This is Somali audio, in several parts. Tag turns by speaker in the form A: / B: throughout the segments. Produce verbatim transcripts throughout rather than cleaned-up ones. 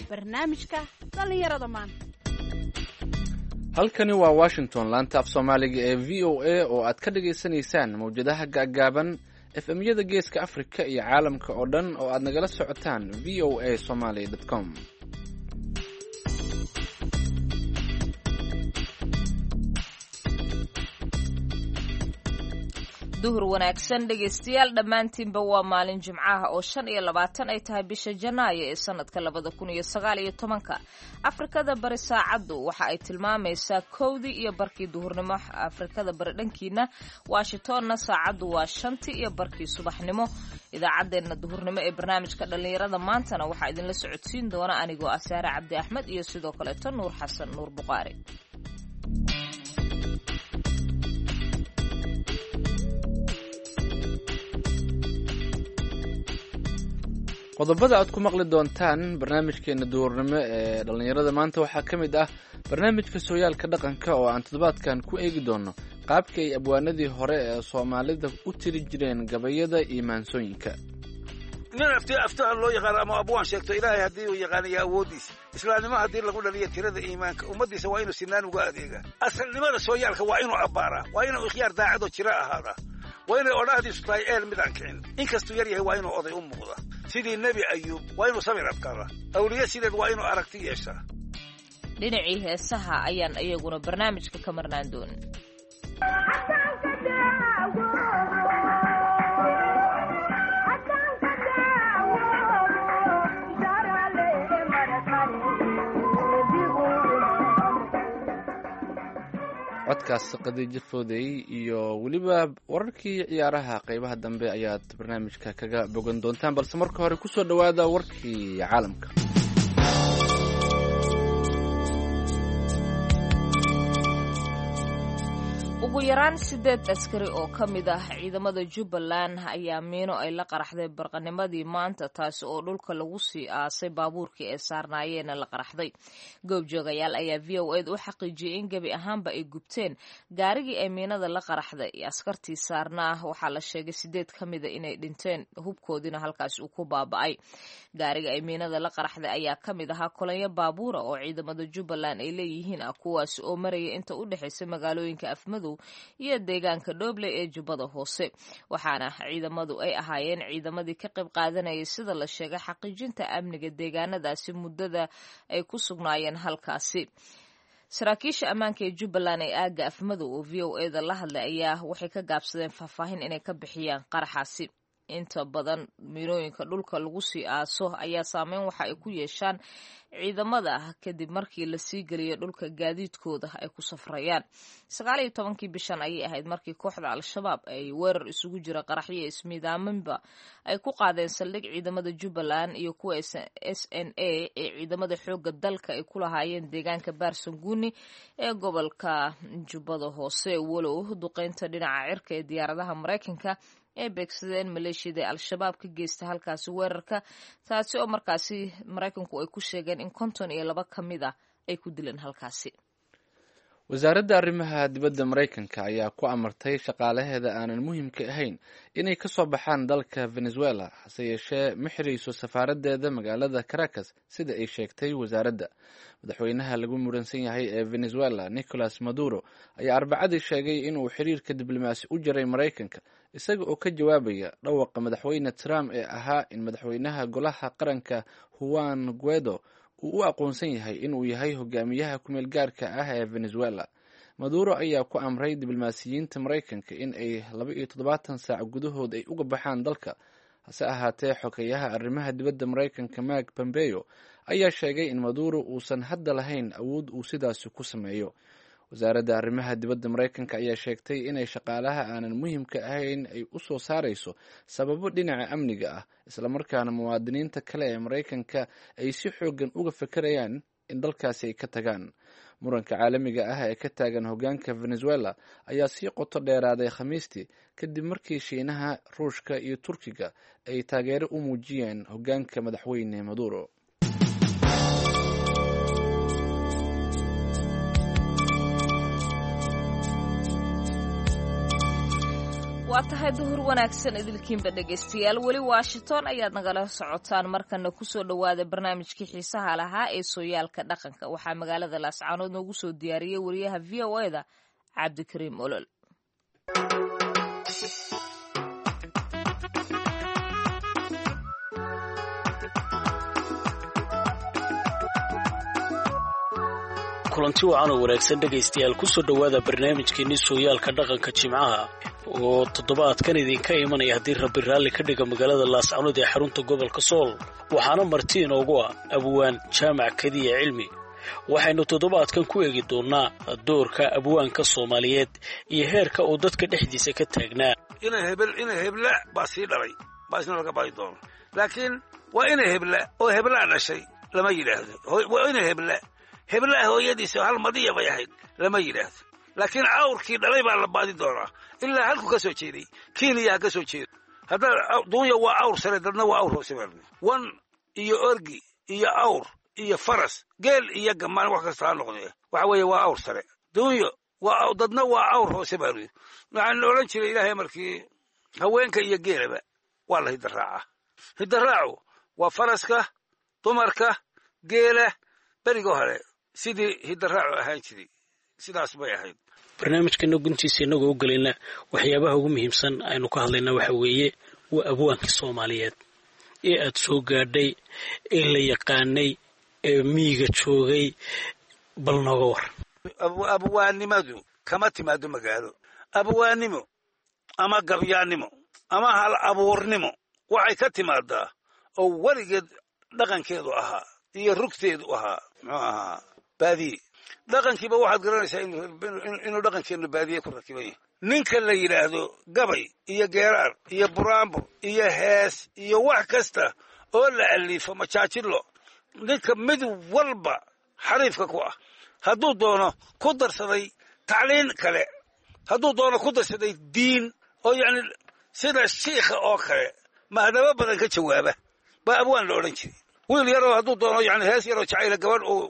A: barnaamijka dhallinyarada maanta.
B: halkani waa washington, laanta af soomaaliga ee v o a oo aad ka dhagaysanaysaan mawjadaha gaagaaban efemyada geeska afrika iyo caalamka oo dhan oo aad nagala socotaan v o a somaly com.
C: duhur wanaagsan dhegaystayaal dhammaantiinba waa maalin jimcaha oo shan iyo labaatan ay tahay bisha janaayo ee sanadka labada kun iyo sagaal iyo tobanka. afrikada bari saacaddu waxa ay tilmaamaysaa kowdii iyo barkii duhurnimo afrikada bari dhankiina. washingtonna saacaddu waa shantii iyo barkii subaxnimo. idaacaddeenna duhurnimo ee barnaamijka dhallinyarada maantana waxaa idinla socodsiin doona anigoo ah saare cabdi axmed iyo sidoo kaleeto nuur xasan nuur buqaari.
B: qodobada aad ku maqli doontaan barnaamijkeena duurnimo ee dhallinyarada maanta waxaa ka mid ah barnaamijka sooyaalka dhaqanka oo aan toddobaadkan ku eegi doono qaabka ay abwaanadii hore ee soomaalida u tiri jireen gabayada iyo maansooyinka.
D: nin afti aftaha loo yaqaano ama abwaan sheegto ilaahay haddii uu yaqaanaya awooddiisa islaamnimo haddii lagu dhaliyo tirada iimaanka ummaddiisa waa inuu sinaan uga adeegaa. asalnimada sooyaalka waa inuu abbaaraa, waa inuu ikhyaar daacadoo jiro ahaadaa, waa inay odhaahdiisu tahay eel midaan kicin, inkastuu yar yahay waa inuu oday u muuqda sidii nebi ayuub, waa inuu samir adkaada, awliye sideed waa inuu aragti yeeshaa.
C: dhinacii heesaha ayaan iyaguna barnaamijka ka marnaan doonin.
B: codkaas qadiijo foodey iyo weliba wararkii ciyaaraha qaybaha dambe ayaad barnaamijka kaga bogan doontaan, balse marka hore kusoo dhowaada warkii caalamka.
C: ugu yaraan sideed askari oo ka mid ah ciidamada jubbaland ayaa miino ay la qaraxday barqanimadii maanta, taasi oo dhulka lagu sii aasay baabuurkii ay saarnaayeena la qaraxday. goobjoogayaal ayaa v o ed u xaqiijiyey in gebi ahaanba ay gubteen gaarigii ay miinada la qaraxday iyo askartii saarnaa. waxaa la sheegay sideed ka mida inay dhinteen, hubkoodiina halkaas uu ku baaba'ay. gaariga ay miinada la qaraxday ayaa ka mid ahaa kolonyo baabuura oo ciidamada jubbaland ay leeyihiin ah, kuwaasi oo maraya inta u dhexaysa magaalooyinka afmadow iyo deegaanka dhooble ee jubbada hoose. waxaana ciidamadu ay ahaayeen ciidamadii ka qayb qaadanayay sida la sheegay xaqiijinta amniga deegaanadaasi muddada ay ku sugnaayeen halkaasi. saraakiisha ammaanka ee jubbaland ee aagga afmadow oo v o eda la hadlay ayaa waxay ka gaabsadeen faahfaahin inay ka bixiyaan qaraxaasi. inta badan miinooyinka dhulka lagu sii aaso ayaa saameyn waxa ay ku yeeshaan ciidamada kadib markii la sii geliyo dhulka gaadiidkooda ay ku safrayaan. sagaal iyo tobankii bishan ayay ahayd markii kooxda al-shabaab ay weerar isugu jira qaraxyo ismiidaaminba ay ku qaadeen saldhig ciidamada jubbaland iyo kuwa s n a ee ciidamada xooga dalka ay ku lahaayeen deegaanka baarsanguuni ee gobolka jubbada hoose. walow duqeynta dhinaca cirka ee diyaaradaha maraykanka ay beegsadeen maleeshiyada ee al-shabaab ka geysta halkaasi weerarka, taasi oo markaasi maraykanku ay ku sheegeen in konton iyo laba ka mid ah ay ku dileen halkaasi.
B: wasaaradda arrimaha dibadda maraykanka ayaa ku amartay shaqaalaheeda aanan muhiimka ahayn inay ka soo baxaan dalka venezuela, hase yeeshee ma xirayso safaaraddeeda magaalada caracas sida ay sheegtay wasaaradda. madaxweynaha lagu muransan yahay ee venezuela nicolas maduro ayaa arbacadii sheegay inuu xiriirka diblomaasi u jiray maraykanka, isaga oo ka jawaabaya dhawaqa madaxweyne trump ee ahaa in madaxweynaha golaha qaranka juan guaido uu u aqoonsan yahay inuu yahay hogaamiyaha kumeel gaarka ah ee venezuela. maduro ayaa ku amray diblomaasiyiinta maraykanka in ay laba iyo toddobaatan saac gudahood ay uga baxaan dalka. hase ahaatee xogeyaha arrimaha dibadda maraykanka mark pompeo ayaa sheegay in maduro uusan hadda lahayn awood uu sidaasi ku sameeyo. wasaaradda arrimaha dibadda maraykanka ayaa sheegtay inay shaqaalaha aanan muhiimka ahayn ay u soo saarayso sababo dhinaca amniga ah, islamarkaana muwaadiniinta kale ee maraykanka ay si xoogan uga fekerayaan in dalkaasi ay ka tagaan. muranka caalamiga ah ee ka taagan hogaanka venezuela ayaa sii qoto dheeraaday khamiistii kadib markii shiinaha, ruushka iyo turkiga ay taageero u muujiyeen hogaanka madaxweyne maduro.
C: waa tahay duhur wanaagsan idilkiinba dhegaystayaal weli washington ayaad nagala socotaan markana kusoo dhowaada barnaamijkii xiisaha lahaa ee sooyaalka dhaqanka waxaa magaalada laascaanood noogu soo diyaariyey wariyaha v o e da cabdikariim olol.
E: kulanti wacan oo wanaagsan dhegaystayaal kusoo dhowaada barnaamijkeenii sooyaalka dhaqanka jimcaha oo toddobaadkan idinka imanaya haddii rabbi raalli ka dhiga magaalada laascaanood ee xarunta gobolka sool waxaana marti inoogu ah abwaan jaamac kadiya cilmi. waxaynu toddobaadkan ku eegi doonnaa doorka abwaanka soomaaliyeed iyo heerka uu dadka dhexdiisa ka taagnaa.
D: inay hebel inay hebla baa sii dhalay baa isna laga baadi doono laakiin waa inay hebla oo heblaa dhashay lama yidhaahdo. waa inay hebla heblaha hooyadiisa hal madiya bay ahayd lama yidhaahdo laakiin cawrkii dhalay baa la baadi doonaa ilaa halku ka soo jeeday kenya ha ka soo jeedo. hadda duunya waa awr sare dadna waa awr hoose baa wan iyo orgi iyo awr iyo faras geel iyo gamaan wax kasta ha noqdee waxa weeye waa awr sare. duunyo waa dadna waa awr hoose baa luyidhi. waxaan la odhan jiray ilaahay markii haweenka iyo geelaba waa la hidaraaca. hidaraacu waa faraska dumarka geela berigoo hore sidii hidaraacu ahaan jiray sidaas bay ahayd.
E: barnaamijkana guntiisa inagoo u gelayna waxyaabaha ugu muhiimsan aynu ka hadlayna waxa weeye waa abwaanka soomaaliyeed ee aad soo gaadhay ee la yaqaanay ee miyiga joogay bal nooga war.
D: abwaannimadu kama timaado magaalo. abwaannimo ama gabyaannimo ama hal abuurnimo waxay ka timaadaa oo weligeed dhaqankeedu ahaa iyo rugteedu ahaa muxuu ahaa baadiye. dhaqankiiba waxaad garanaysaa inuu dhaqankeennu baadiye ku rakiban yahay. ninka la yidhaahdo gabay iyo geeraar iyo buraanbur iyo hees iyo wax kasta oo la aliifo majaajilo ninka mid walba xariifka ku ah hadduu doono ku darsaday tacliin kale hadduu doono ku darsaday diin oo yacni sida shiikha oo kale mahdabo badan ka jawaaba baa abwaan la odhan jiray. wiil yaroo hadduu doono yani hees yaroo jacayla gabadh uu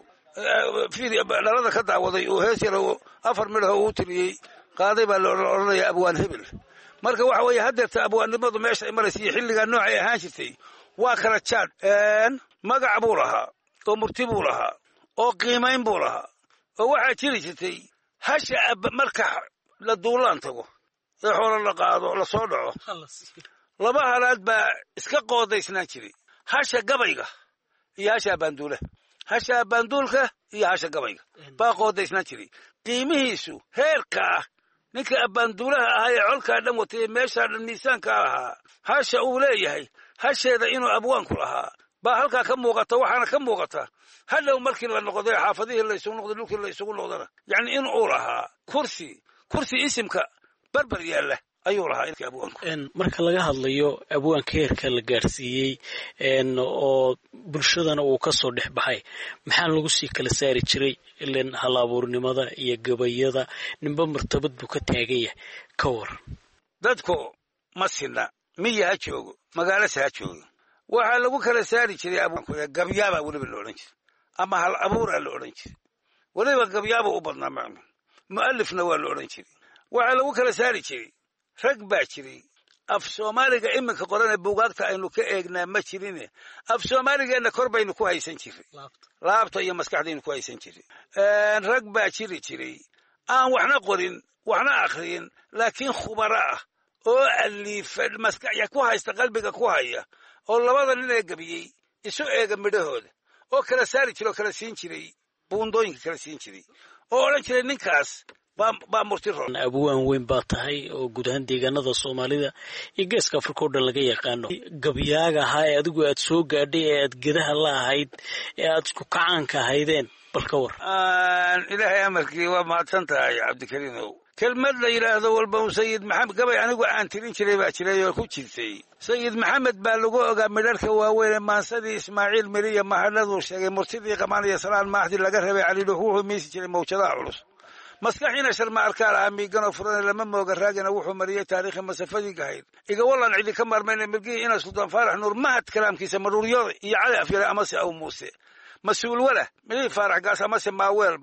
D: dhalada ka daawaday uu hees yaroo afar midhaho uu tiriyey qaaday baa la odhanaya abwaan hebel. marka waxa weeye haddeerta abwaannimadu meesha ay maraysa iyo xilligaa noocay ahaan jirtay waa kala jaad. magac buu lahaa oo murti buu lahaa oo qiimayn buu lahaa oo waxaa jiri jirtay hasha marka la duulaan tago ee xoolo la qaado la soo dhaco laba halaad baa iska qoodaysnaan jiray hasha gabayga iyo hasha banduula. hasha banduulka iyo hasha gabayga baa qoodaysnaan jiray. qiimihiisu heerka ah ninka banduulaha ahaa ee colkaa dhan watay meeshaa dhan miisaankaa lahaa hasha uu leeyahay hasheeda inuu abwaanku lahaa baa halkaa ka muuqata. waxaana ka muuqata hadhow markii la noqday xaafadihii la isugu noqday dhulkii la isugu noqdana yacni in uu lahaa kursi kursi isimka barbar yaalla ayuu lahaa inka abwaanku.
E: marka laga hadlayo abwaanka heerka la gaarsiiyey oo bulshadana uu ka soo dhex baxay maxaa lagu sii kala saari jiray ilan hal abuurnimada iyo gabayada ninba martabad buu ka taagan yahay ka war.
D: dadku ma sinna miya ha joogo magaalase ha joogo waxaa lagu kala saari jiray abwaanku gabyaabaa weliba la odhan jiray ama hal abuuraa la odhan jiray weliba gabyaaba u badnaa macmin mu'alifna waa la odhan jiray. waxaa lagu kala saari jiray rag baa jiray af soomaaliga iminka qorane buugaagta aynu ka eegnaa ma jirine af soomaaligeenna kor baynu ku haysan jiray laabta iyo maskaxdaynu ku haysan jiray. rag baa jiri jiray aan waxna qorin waxna akhriyin laakiin khubaro ah oo aliifa maskaxya ku haysta qalbiga ku haya oo labada nin ee gabiyey isu eega midhahooda oo kala saari jira oo kala siin jiray buundooyinka kala siin jiray oo odhan jiray ninkaas baa murti roon.
E: abwaan weyn baa tahay oo guud ahaan deegaanada soomaalida iyo geeska afrika oo dhan laga yaqaano. gabyaaga ahaa ee adigu aad soo gaadhay ee aad gedaha la ahayd ee aad isku kacaanka ahaydeen bal ka war.
D: ilaahay amarkii waa mahadsan tahay cabdikariinow. kelmad la yidhaahdo walba uu sayid maxamed gabay anigu aan tirin jiray baa jiray oo ku jirtay. sayid maxamed baa lagu ogaa midharka waaweyn maansadii ismaaciil miriya mahadladuu sheegay murtidii qamaan iyo salaan maaxdi laga rabay calidhuux wuxuu miisi jiray mawjadaha culus. maskaxiina sharma arkaal ah miiganoo furana lama mooga raagina wuxuu mariyey taariikhi masafadii gahayd iga wallan cidi ka maarmayna milgihii ina sultaan faarax nuur mahad kalaamkiisa maruuryada iyo cali afyare amase aw muuse mas-uul wala midii faarax gaas amase maaweelba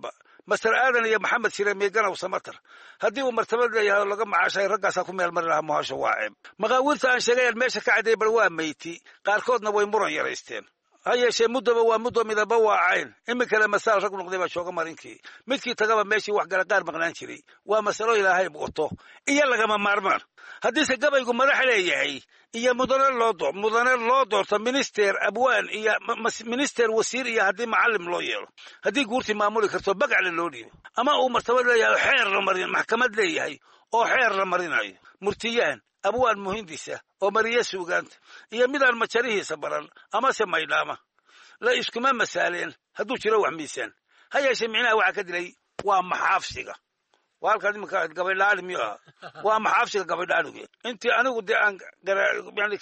D: master aadan iyo maxamed shire meeganow samatar haddii uu martabad leeyahay laga macaashay raggaasaa ku meel mari lahaa muhasho waa ceeb maqaawiirta aan sheegayaan meesha ka cadday bal waa meyti qaarkoodna way muran yaraysteen ha yeeshee muddaba waa muddo midaba waa cayn iminkale masaal rag noqday baa jooga marinkii midkii tagaba meeshii wax gala qaar maqnaan jiray waa masalo ilaahay wato iyo lagama maarmaan haddiise gabaygu madax leeyahay iyo mudane loo doo mudane loo doorto minister abwaan iyo minister wasiir iyo haddii macallim loo yeelo haddii guurtii maamuli karto bagacle loo dhiibo ama uu martabad leeyahay xeer la marin maxkamad leeyahay oo xeer la marinayo murtiyahan abwaan muhindisa oo mariye suugaanta iyo midaan majarihiisa baran amase maydhaama la iskuma masaaleen hadduu jiro wax miisaan ha yeeshee micnaha waxaa ka dilay waa maxaafsiga waa halkaas iminka gabadhaali miyo aha waa maxaafsiga gabadhaaligu intii anigu dee aan yani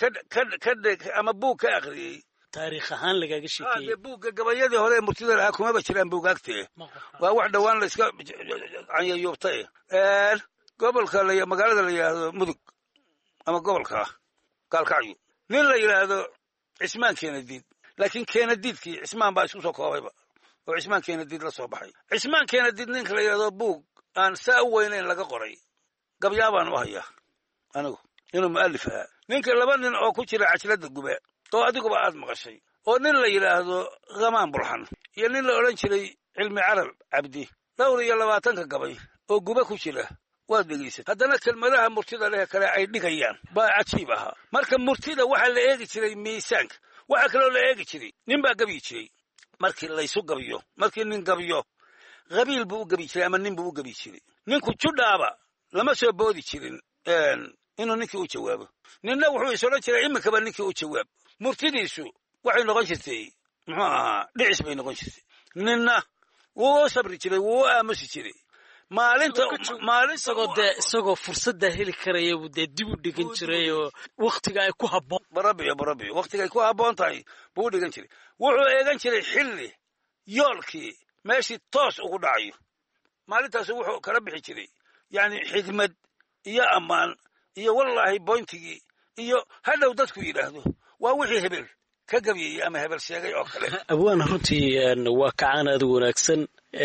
D: ka ama buug ka akhriyey
E: taariikh ahaan lagaga sheekeeyey
D: buugga gabayadii hore ee murtida lahaa kumaba jiraan buugaagtee waa wax dhowaan la iska canyayuubtay gobolka magaalada la yidhaahdo mudug ama gobolka gaalkacyo nin la yidhaahdo cismaan keenadiid laakiin keenadiidkii cismaan baa isku soo koobayba oo cismaan keenadiid la soo baxay cismaan keenadiid ninka la yidhaahdo buug aan saa u weynayn laga qoray gabyaabaan u hayaa anigu inuu mu'alif ahaa ninka laba nin oo ku jira cajlada gube oo adiguba aad maqashay oo nin la yidhaahdo hamaan burxan iyo nin la odhan jiray cilmi carab cabdi dhowr iyo labaatanka gabay oo gube ku jira waad dhegaysat haddana kelmadaha murtida leh kale ay dhigayaan baa cajiib ahaa marka murtida waxaa la eegi jiray miisaanka waxaa kaloo la eegi jiray nin baa gabi jiray markii laysu gabiyo markii nin gabiyo qabiil buu u gabi jiray ama nin buu u gabi jiray ninku judhaaba lama soo boodi jirin inuu ninkii u jawaabo ninna wuxuu is odhan jiray iminkaba ninkii u jawaab murtidiisu waxay noqon jirtay muxuu ahaa dhicis bay noqon jirtay ninna wuu u sabri jiray wuu u aamusi jiray maalinta maalin
E: isagoo dee isagoo fursadda heli karaya buu dee dib u dhigan jiray oo waktiga ay ku habboon
D: barabiyo barabiyo waktiga ay ku habboon tahay buu u dhigan jiray wuxuu eegan jiray xilli yoolkii meeshii toos ugu dhacayo maalintaasu wuxuu kala bixi jiray yacni xigmad iyo ammaan iyo wallaahi boyntigii iyo hadhow dadku yidhaahdo waa wixii hebel ka gabiyey ama hebel sheegay oo kale
E: abwaan runtii waa kacaan aad u wanaagsan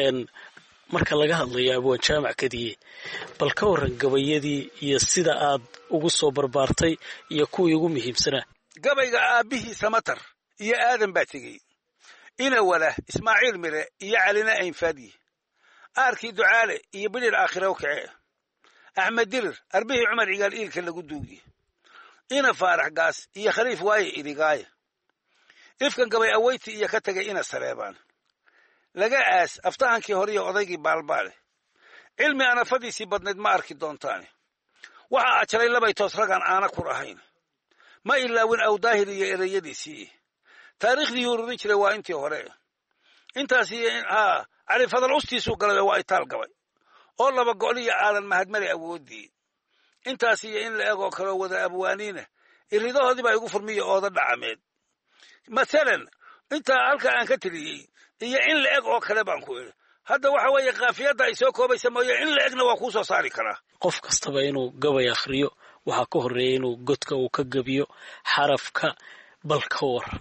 E: marka laga hadlayo abwaan jaamac kadiye bal ka warran gabayadii iyo sida aad ugu soo barbaartay iyo kuwii ugu muhiimsanaa
D: gabayga aabbihii samatar iyo aadan baa tegey ina wala ismaaciil mire iyo calina aynfaadiye aarkii ducaale iyo bidhir aakhira u kacee axmed dirir arbihii cumar cigaal iilka lagu duugiye ina faarax gaas iyo khaliif waaye idigaaye ifkan gabay aweyti iyo ka tagay ina sareebaan laga aas aftahankii horiyo odaygii baalbaale cilmi anafadiisii badnayd ma arki doontaane waxaa ajaray labay toos ragaan aana kur ahayn ma ilaawin awdaahir iyo ereyadiisii taariikhdii ururin jiray waa intii hore intaas iyo haa cali fadal ustiisuu galay waa itaal gabay oo laba go'liyo aadan mahadmari awooddii intaas iyo in la egoo kaloo wada abwaaniina iridahoodii baa igu furmiya ooda dhacameed maalan intaa halka aan ka tiriyey iyo in la eg oo kale baan ku idhi hadda waxa weeye kaafiyadda ay soo koobaysa mooye in la egna waa kuu soo saari karaa
E: qof kastaba inuu gabay akhriyo waxaa ka horreeya inuu godka uu ka gabiyo xarafka bal ka waran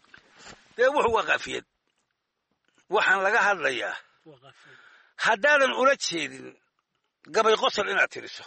D: dee wuxuu waa kaafiyad waxaan laga hadlayaa haddaadan ula jeedin gabay qosol inaad tiriso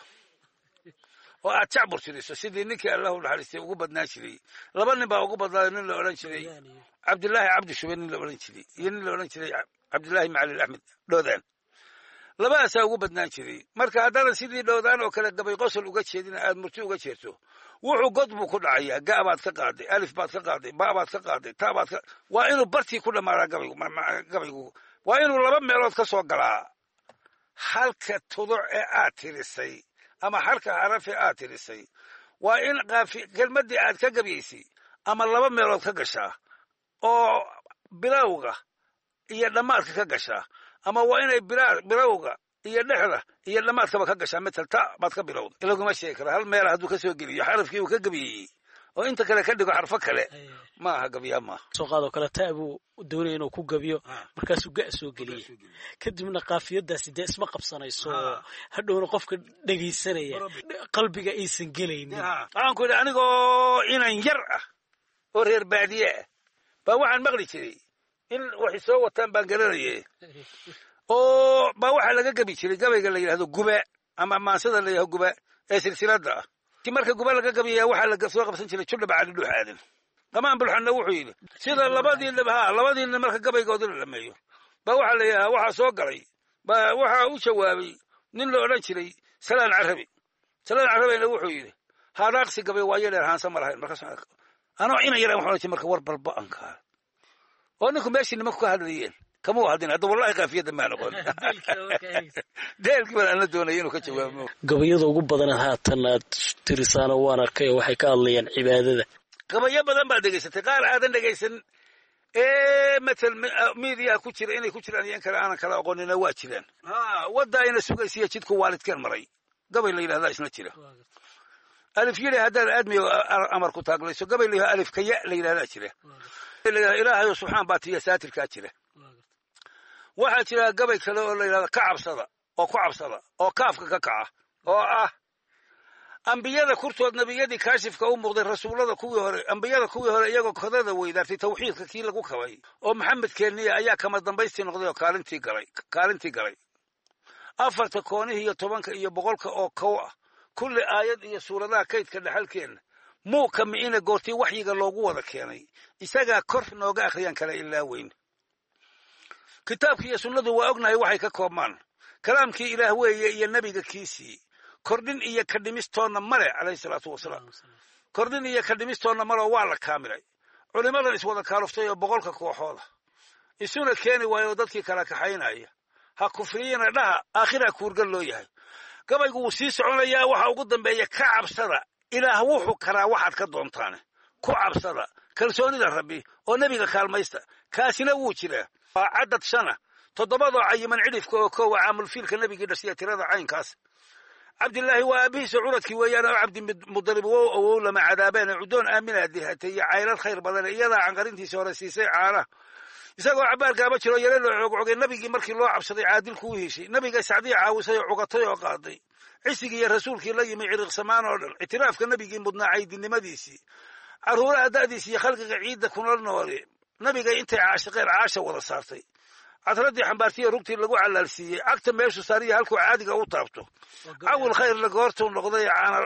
D: oo aad jacbur tiriso sidii ninkii allahu naxariistay ugu badnaan jiray laba nin baa ugu badnaayo nin la odhan jiray cabdillaahi cabdi shube nin la odhan jiray iyo nin la odhan jiray cabdillaahi macalil axmed dhoodaan labadaasaa ugu badnaan jiray marka haddaadan sidii dhoodaan oo kale gabay qosol uga jeedin aad murti uga jeerto wuxuu god buu ku dhacayaa ga baad ka qaaday alif baad ka qaaday ba baad ka qaaday ta baad ka waa inuu bartii ku dhammaadaa gabaygu gabaygu waa inuu laba meelood ka soo galaa halka tuduc ee aad tirisay ama halka xaraf ee aad tirisay waa in qaafi kelmaddii aad ka gabaysay ama laba meelood ka gashaa oo bilowga iyo dhammaadka ka gashaa ama waa inay bilowga iyo dhexda iyo dhammaadkaba ka gashaa metal ta baad ka bilowda ilaguma sheegi kara hal meela hadduu ka soo geliyo xarafkii uu ka gabayey oo inta kale ka dhigo xarfo kale ma aha gabyaa maaha
E: soo qaadoo kale ta buu doonaya inuu ku gabiyo markaasuu ga soo geliyey kadibna qaafiyadaasi dee isma qabsanayso hadhowna qofka dhegaysanaya qalbiga aysan gelaynin
D: waxaan ku idhi anigoo inan yar ah oo reer baadiye ah baa waxaan maqli jiray in waxay soo wataan baan garanaye oo baa waxaa laga gabi jiray gabayga la yidhahdo gube ama maansada la yidhahdo gube ee silsiladda ah ti marka gube laga gabiyaa waxaa la soo qabsan jiray judha bacali dhuux aadan qamaan bulxanna wuxuu yidhi sida labadii nin ha labadii nin marka gabaygooda la dhameeyo baa waxaa la yidhahdaa waxaa soo galay baa waxaa u jawaabay nin la odhan jiray salaan carabi salaan carabina wuxuu yidhi haaraaqsi gabay waa yadheer haansa ma lahayn markaas anoo ina yaraan waxaan odhan jiray marka war balba'ankaa oo ninku meeshii nimanku ka hadlayeen kama u hadin hadda wallahi qaafiyadda maa noqon deelkii baan ana doonaya inuu ka jawaabo
E: gabayada ugu badan haatan aad tirisaano waan arkay oo waxay ka hadlayaan cibaadada
D: gabayo badan baad dhegaysatay qaar aadan dhegaysan ee matal media ku jira inay ku jiraan iyo in kale aanan kala aqoonina waa jiraan ha wadda ayna sugaysiya jidku waalidkeen maray gabay la yidhahdaa isna jira alif yidhi haddaad aadmiyo amar ku taaglayso gabay la yidhahdaa alif kaya la yidhahdaa jira ilaahayo subxaan baa tiya saatirkaa jira waxaa jira gabay kale oo la yidhahda ka cabsada oo ku cabsada oo kaafka ka kaca oo ah ambiyada kurtood nabiyadii kaashifka u muuqday rasuullada kuwii hore ambiyada kuwii hore iyagoo kodada weydaartay tawxiidka kii lagu kabay oo maxamed keeniya ayaa kama dambaystii noqday oo kaalintii galay kaalintii galay afarta koonihii iyo tobanka iyo boqolka oo kow ah kulli aayad iyo suuradaha kaydka dhexalkeenna muu kami'ina goortii waxyiga loogu wada keenay isagaa kor nooga akhriyaan kala ilaa weyn kitaabkii iyo sunnadu waa ognahay waxay ka koobmaan kalaamkii ilaah weeye iyo nebiga kiisii kordhin iyo ka dhimistoonna male calayhi salaatu wasalaam kordhin iyo ka dhimistoonna male oo waa la kaamilay culimmadan iswada kaaluftay oo boqolka kooxooda isuna keeni waayo oo dadkii kala kaxaynaya ha kufriyina dhaha aakhiraa kuurgal loo yahay gabaygu wuu sii soconayaa waxa ugu dambeeya ka cabsada ilaah wuxuu karaa waxaad ka doontaane ku cabsada kalsoonida rabbi oo nebiga kaalmaysta kaasina wuu jiraa waa caddad shana toddobadoo cayiman cidhifka oo koowa caamulfiilka nebigii dhashiya tirada caynkaas cabdillaahi waa aabihiisa curadkii weeyaan oo cabdimudalib wow awow lama cadaabeene cudoon aaminaa dihatay iyo caylad khayr badane iyadaa canqarintiisa hore siisay caanaha isagoo cabaar gaaba jiro yare loo coogcogay nebigii markii loo cabsaday caadilku u heshay nebiga sacdii caawisay oo cugatay oo qaaday cisigii iyo rasuulkii la yimi ciriqsamaan oo dhan ictiraafka nebigii mudnaa caydinimadiisii carruuraha da'diisi iyo khalqiga ciidda kuna noole nebiga intay caashiqeen caasha wada saartay cadradii xambaartiya rugtii lagu calaalsiiyey cagta meeshu saariya halkuu caadiga u taabto cawil khayr la goortuu noqday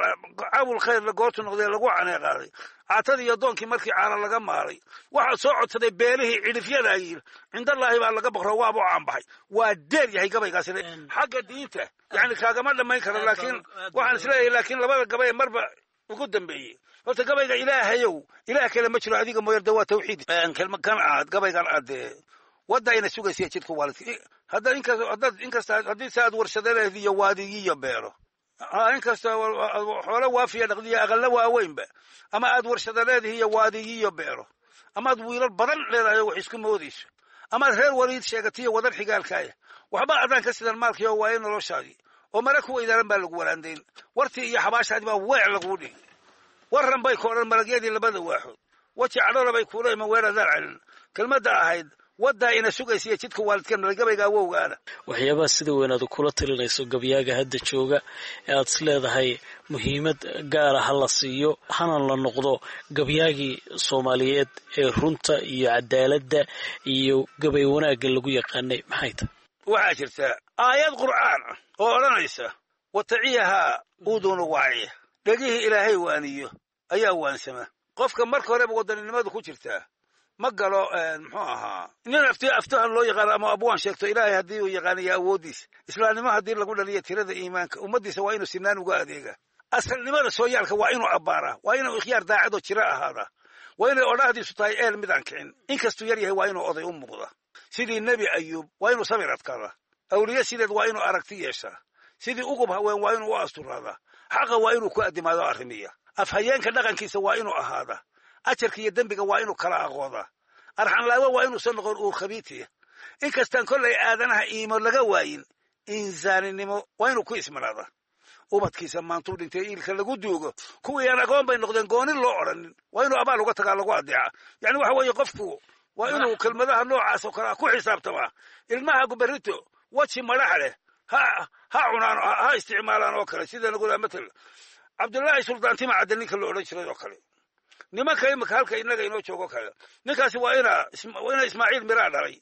D: cawil khayr la goortuu noqday lagu caneeqaaday caatadii iyo doonkii markii caana laga maaray waxaa soo codsaday beelihii cidhifyadaa yidhi cindallaahi baa laga baqro waaba u caanbaxay waa deer yahay gabaygaasina xagga diinta yani kaagama dhammayn karo laakiin waxaan isleeyahay laakiin labada gabay marba ugu dambeeyey horta gabayga ilaahayow ilaah kale ma jiro adiga mooyarda waa tawxiid kan aad gabaygan aadee wadda ayna sugaysiya jidku waalidka haddaad inkas haddaad inkasta haddii se aad warshadaleed iyo waadigiyo beero ha inkasta xoolo waafiya dhaqdiya aqalla waaweynba ama aad warshadaleedihi iyo waadigiyo beero amaad wiilal badan leedahay wax isku moodayso amaad reer waliid sheegatiyo wadan xigaalkaaya waxba adaan ka sidan maalkii oo waayo noloshaadii oo mara ku weydaaran baa lagu waraandayn wartii iyo xabaashaadii baa weec laguu dhigi warran bay ku odhan malagyadii labada waaxood waji cadhola bay kuula iman weeradaan celin kelmadda ahayd waddaa ina sugaysiya jidka waalidkan gabaygaa wowgaana
E: waxyaabaha sida weyn aad kula talinayso gabyaaga hadda jooga ee aad is leedahay muhiimad gaara ha la siiyo hana la noqdo gabyaagii soomaaliyeed ee runta iyo cadaaladda iyo gabay wanaagga lagu yaqaanay maxay tahay
D: waxaa jirta aayad qur'aan ah oo odhanaysa wataciyahaa uudunu waaciya dhegihii ilaahay waaniyo ayaa waansama qofka marka horeba wadaninimadu ku jirtaa ma galo muxuu ahaa nin afti aftahan loo yaqaano ama abwaan sheegto ilaahay haddii uu yaqaaniyo awooddiisa islaamnimo haddii lagu dhaliyo tirada iimaanka ummaddiisa waa inuu sinaan uga adeegaa asalnimada sooyaalka waa inuu abbaaraa waa inuu ikhyaar daacadoo jira ahaadaa waa inay odhahdiisu tahay eel mid aan kicin inkastuu yar yahay waa inuu oday u muuqda sidii nebi ayuub waa inuu sabir adkaadaa awliye sideed waa inuu aragti yeeshaa sidii ugub haween waa inuu u asturaadaa xaqa waa inuu ku addimaado arrimiya afhayeenka dhaqankiisa waa inuu ahaadaa ajarka iyo dembiga waa inuu kala aqoodaa arxanlaawo waa inuusan noqon uur khabiitiya inkastaan kollay aadanaha iimo laga waayin insaaninimo waa inuu ku ismanaadaa ubadkiisa maantuu dhintay iilka lagu duugo kuwii aan agoon bay noqdeen goonin loo odhanin waa inuu abaal uga tagaa lagu adeeca yani waxa weeye qofku waa inuu kelmadaha noocaas oo kale ku xisaabtamaa ilmaha guberrito weji madax leh ha ha cunaan ha isticmaalaan oo kale sida nagula matal cabdullaahi suldaantima cadde ninka la odhan jiray oo kale nimanka imika halka innaga inoo joogo kale ninkaasi waa ina waa ina ismaaciil miraa dhalay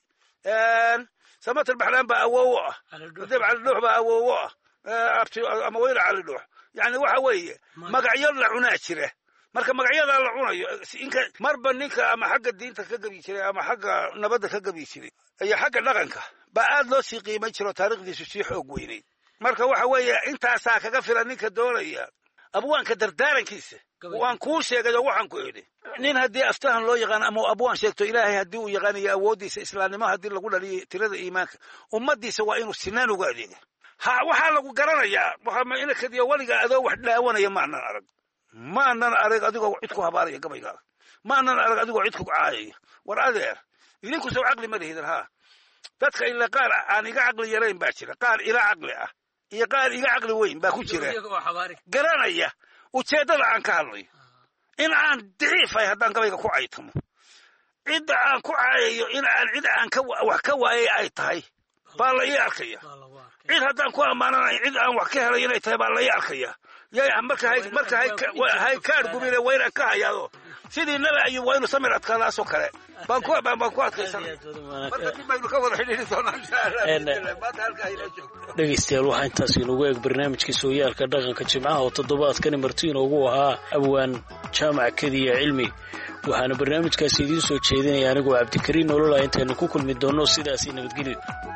D: samatar baxlaan baa awoowo ah dib cali dhuux baa awoowo ah abti ama weyne cali dhuux yani waxa weeye magacyo la cunaa jira marka magacyadaa la cunayo inka marba ninka ama xagga diinta ka gabi jiray ama xagga nabadda ka gabi jiray iyo xagga dhaqanka baa aad loo sii qiimayn jiro taariikhdiisu sii xoog weynayd marka waxa weeye intaasaa kaga filan ninka doonaya abwaanka dardaarankiisa waan kuu sheegay oo waxaan ku idhi nin haddii aftahan loo yaqaan ama abwaan sheegto ilaahay haddii uu yaqaanayo awooddiisa islaamnimo haddii lagu dhaliyo tirada iimaanka ummaddiisa waa inuu sinaan uga adeega ha waxaa lagu garanayaa waxaa inakadiyo weligaa adoo wax dhaawanaya maanan arag maanan arag adigoo cid ku habaaraya gabaygaada maanan arag adigoo cid ku caayaya war adeer idinku soo caqli ma lihidan haa dadka ila qaar aan iga caqli yarayn baa jira qaar ila caqli ah iyo qaar iga caqli weyn baa ku jira garanaya ujeeddada aan ka hadlayo in aan daciifahay haddaan gabayga ku caytamo cidda aan ku caayayo in aan cid aan wax ka waayay ay tahay baa la ii arkaya cid haddaan ku ammaananayo cid aan wax ka helay inay tahay baa la ii arkaya marka marka hay kaar gubine wayna ka hayaado sidii nabi ayub waa inuu samir adkaadaasoo kale baan ku baan ku adkaysanay marka dib baynu ka wada xidhiidhi doonaa
E: dhegaystayaal waxaa intaas inoogu eeg barnaamijkii sooyaalka dhaqanka jimcaha oo toddobaadkani marti inoogu ahaa abwaan jaamac kadiya cilmi waxaana barnaamijkaasi idiin soo jeedinaya anigoo cabdikariin nolola intaynu ku kulmi doonno sidaasi nabadgelyo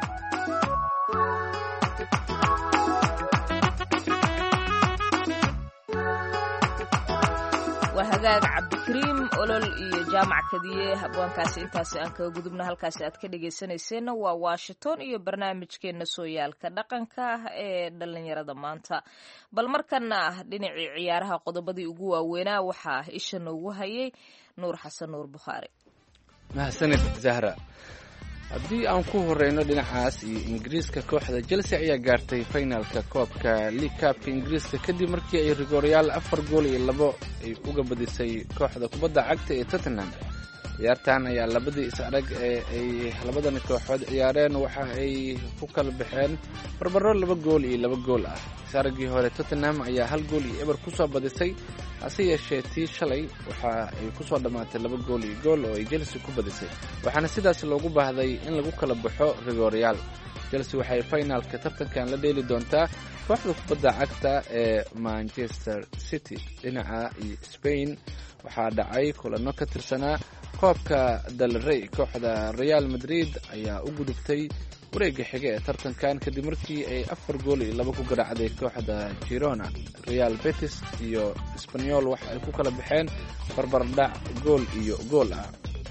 C: hagaag cabdikariim olol iyo jaamac kadiye habwaankaasi intaasi aan kaga gudubna halkaasi aad ka dhegaysanayseena waa washington iyo barnaamijkeena sooyaalka dhaqanka ee dhalinyarada maanta bal markana dhinacii ciyaaraha qodobadii ugu waaweynaa waxaa isha noogu hayay nuur xasan nuur bukhaari
B: mahadsanid zahra haddii aan ku horeyno dhinacaas iyo ingiriiska kooxda chelsea ayaa gaartay finalka koobka league cupka ingiriiska kadib markii ay rigoorayaal afar gool iyo labo ay uga badisay kooxda kubadda cagta ee tottenham ciyaartan ayaa labadii is arag ee ay labadan kooxood ciyaareen waxa ay ku kala baxeen barbaro laba gool iyo laba gool ah isaragii hore tottenham ayaa hal gool iyo eber kusoo badisay hase yeeshee tii shalay waxa ay kusoo dhammaatay laba gool iyo gool oo ay chelsea ku badisay waxaana sidaas loogu baahday in lagu kala baxo rigoorayaal chelsea waxay finalka tartankan la dheeli doontaa kooxda kubadda cagta ee manchester city dhinaca iyo spain waxaa dhacay kulano ka tirsanaa koobka del rey kooxda real madrid ayaa u gudubtay wareega xiga ee tartankan kadib markii ay afar gool iyo laba ku garaacday kooxda girona real betis iyo espanyol waxa ay ku kala baxeen barbardhac gool iyo gool ah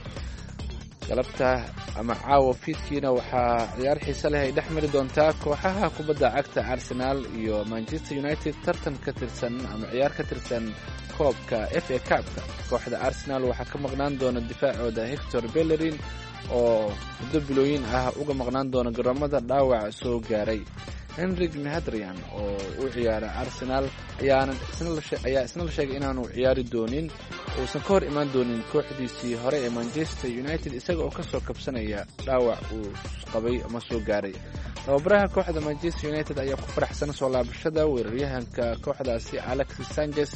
B: galabta ama caawa fiidkiina waxaa ciyaar xiise leh ay dhex mari doontaa kooxaha kubadda cagta arsenal iyo manchester united tartan ka tirsan ama ciyaar ka tirsan koobka f a cupka kooxda arsenal waxaa ka maqnaan doona difaacooda hector bellerin oo muddo bilooyin ah uga maqnaan doona garoomada dhaawac soo gaaray henrik mihadrian oo u ciyaara arsenal ayaa isna la sheegay inaanu ciyaari doonin uusan ka hor imaan doonin kooxdiisii hore ee manchester united isaga oo kasoo kabsanaya dhaawac uu qabay ama soo gaaray tababaraha kooxda manchester united ayaa ku faraxsan soo laabashada weeraryahanka kooxdaasi alexis sanchez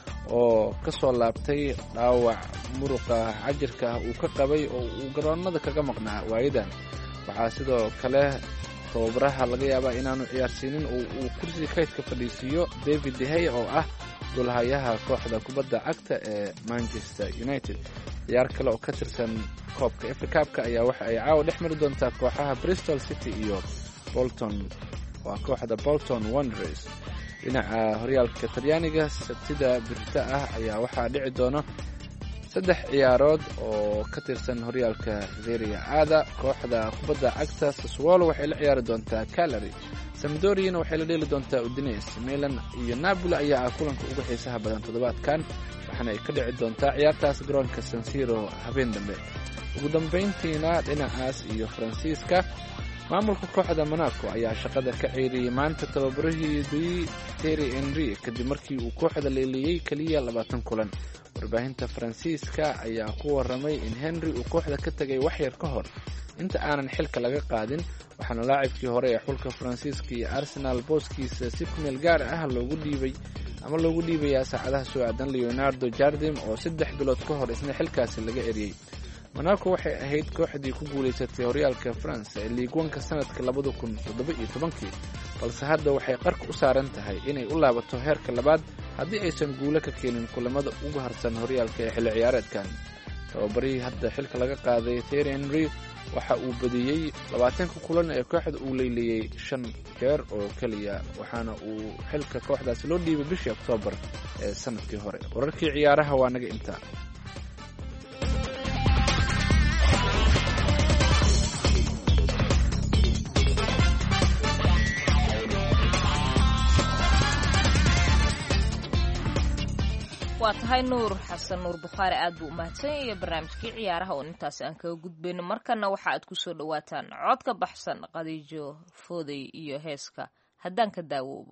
B: oo kasoo laabtay dhaawac muruqa cajirka ah uu ka qabay oo uu garoonada kaga maqnaa waayadan waxaa sidoo kale tababaraha laga yaabaa inaanu ciyaarsiinin oo uu kursiga kaydka fadhiisiiyo david deheya oo ah golahayaha kooxda kubadda cagta ee manchester united ciyaar kale oo ka tirsan koobka f a cupka ayaa waxa ay caawa dhex mari doontaa kooxaha bristol city iyo bolton waa kooxda bolton wanderers dhinaca horyaalka talyaaniga sabtida birta ah ayaa waxaa dhici doona saddex ciyaarood oo ka tirsan horyaalka serie aada kooxda kubadda cagta sassuolo waxay la ciyaari doontaa calary sampdoriana waxay la dheeli doontaa udines milan iyo napoli ayaa ah kulanka ugu xiisaha badan toddobaadkan waxaana ay ka dhici doontaa ciyaartaas garoonka sansiro habeen dambe ugu dambayntiina dhinacaas iyo faransiiska maamulka kooxda monaco ayaa shaqada ka ceyriyey maanta tababarahii terry henry kadib markii uu kooxda leeliyey keliya labaatan kulan warbaahinta faransiiska ayaa ku waramay in henry uu kooxda ka tegay waxyar ka hor inta aanan xilka laga qaadin waxaana laacibkii hore ee xulka faransiiska iyo arsenal booskiisa si ku meel gaar ah loogu dhiibay ama loogu dhiibayaa saacadaha soo aadan leonardo jardim oo saddex bilood ka hor isna xilkaasi laga eriyey monaco waxay ahayd kooxdii ku guulaysatay horyaalka france ee liigwanka sanadka labada kun toddoba iyo tobankii balse hadda waxay qarka u saaran tahay inay u laabato heerka labaad haddii aysan guulo ka keenin kulamada ugu harsan horyaalka ee xilli ciyaareedkan tababarihii hadda xilka laga qaaday Thierry Henry waxa uu badiyey labaatanka kulan ee kooxda uu leyliyey shan jeer oo keliya waxaana uu xilka kooxdaasi loo dhiibay bishii oktoobar ee sanadkii hore wararkii ciyaaraha waa naga intaa
C: waa tahay nuur xasan nuur bukhaari aad buu u mahadsan yahay barnaamijkii ciyaaraha oo intaasi aan kaga gudbayno markana waxa aad ku soo dhawaataan cod ka baxsan Khadiijo Fooday iyo heeska haddaan ka daawoobo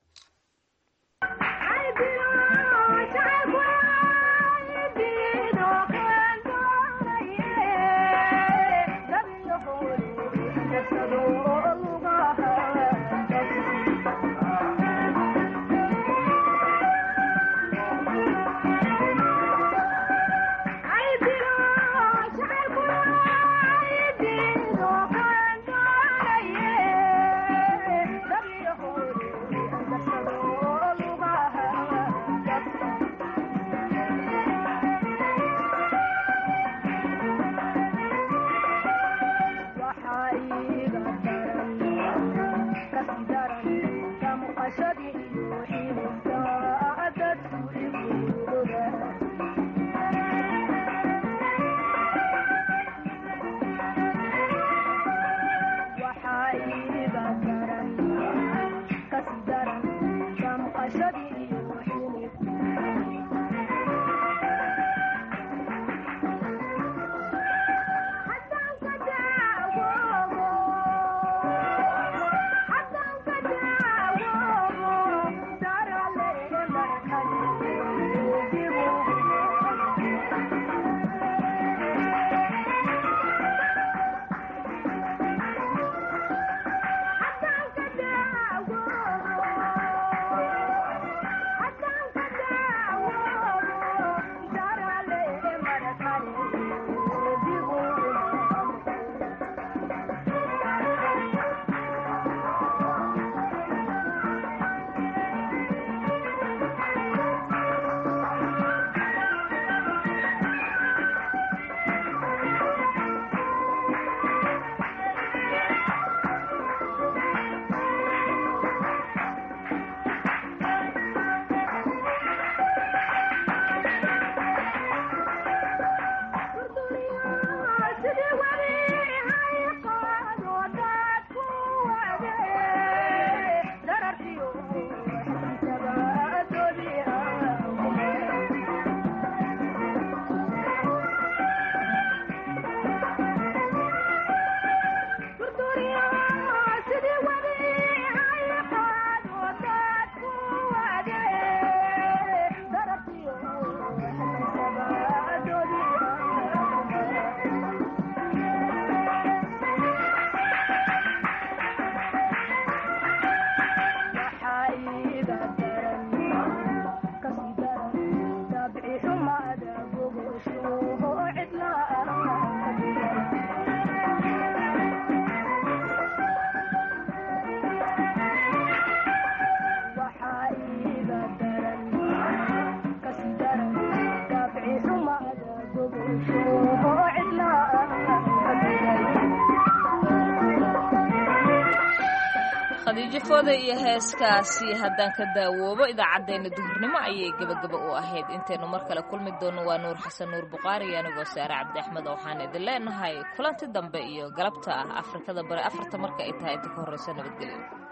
C: Khadiijo Fooday iyo heeskaasi haddaan ka daawoobo idaacadeena duhurnimo ayay gabagaba u ahayd intaynu mar kale kulmi doono waa nuur xasan nuur buqaari iyo anigoo saare cabdi axmed waxaan idin leenahay kulanti dambe iyo galabta afrikada bari afarta marka ay tahay inta ka horreysa nabadgelyo